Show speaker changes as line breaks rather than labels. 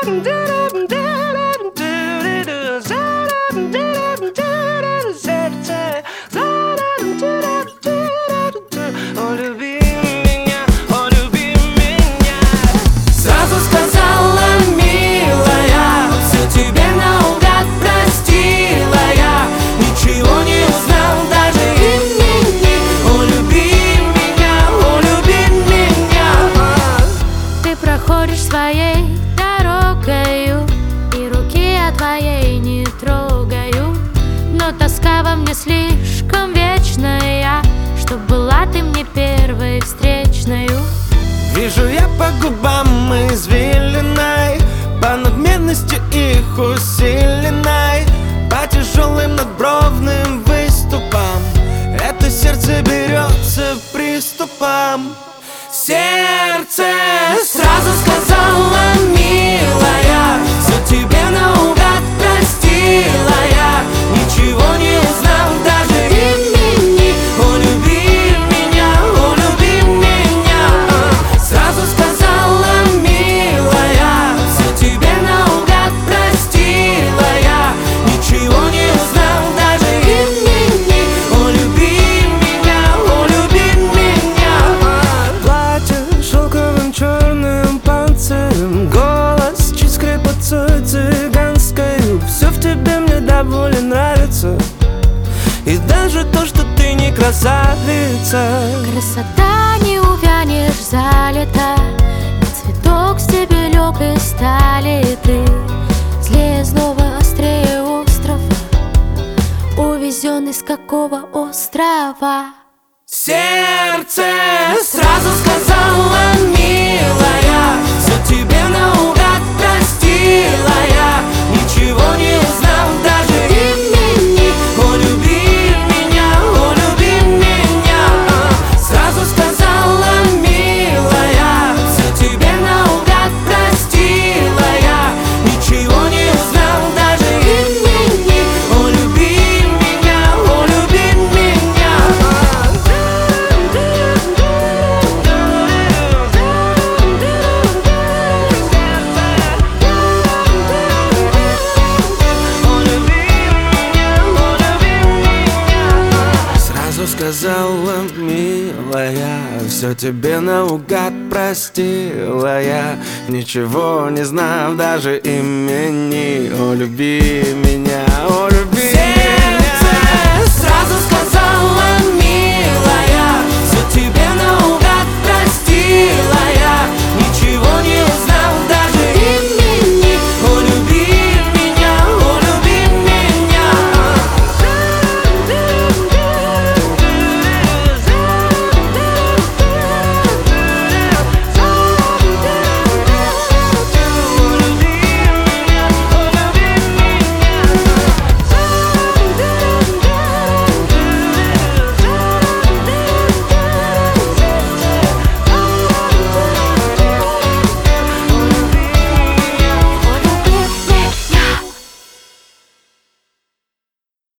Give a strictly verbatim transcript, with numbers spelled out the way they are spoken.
О, люби меня, о, люби меня.
Сразу сказала, милая, все тебе наугад простила я, ничего не узнал даже имени. О, люби меня, о, люби меня.
Ты проходишь своей дорогою, и руки я твоей не трогаю, но тоска во мне слишком вечная, чтоб была ты мне первой встречною.
Вижу я по губам извилиной, по надменности их усиленной, по тяжелым надбровным выступам. Это сердце берется приступом.
Сердце сразу сказала, милая, все тебе наугад простила я, ничего не узнал даже имени. О, люби меня, о, люби меня. Сразу сказала, милая, все тебе наугад простила я, ничего не узнал даже имени. О, люби меня, о, люби меня.
Платье шелковым черным панцирем, голос чуть скрипотцой цыганской. Все в тебе мне довольно нравится, и даже то, что ты не красавица.
Красота не увянешь за лето, и цветок с тебе лег из стали. Ты злее злого, острее острова, увезен из какого острова?
Сердце сразу сказала, милая, все тебе наугад простила я, ничего не узнал даже имени. О, люби меня, о, люби меня. Сразу сказала, милая, все тебе наугад простила я, ничего не узнал даже имени. О, люби меня, о, люби меня.
Сразу сказала, милая, все тебе наугад простила я, ничего не знав даже имени. О, люби меня, о, люби.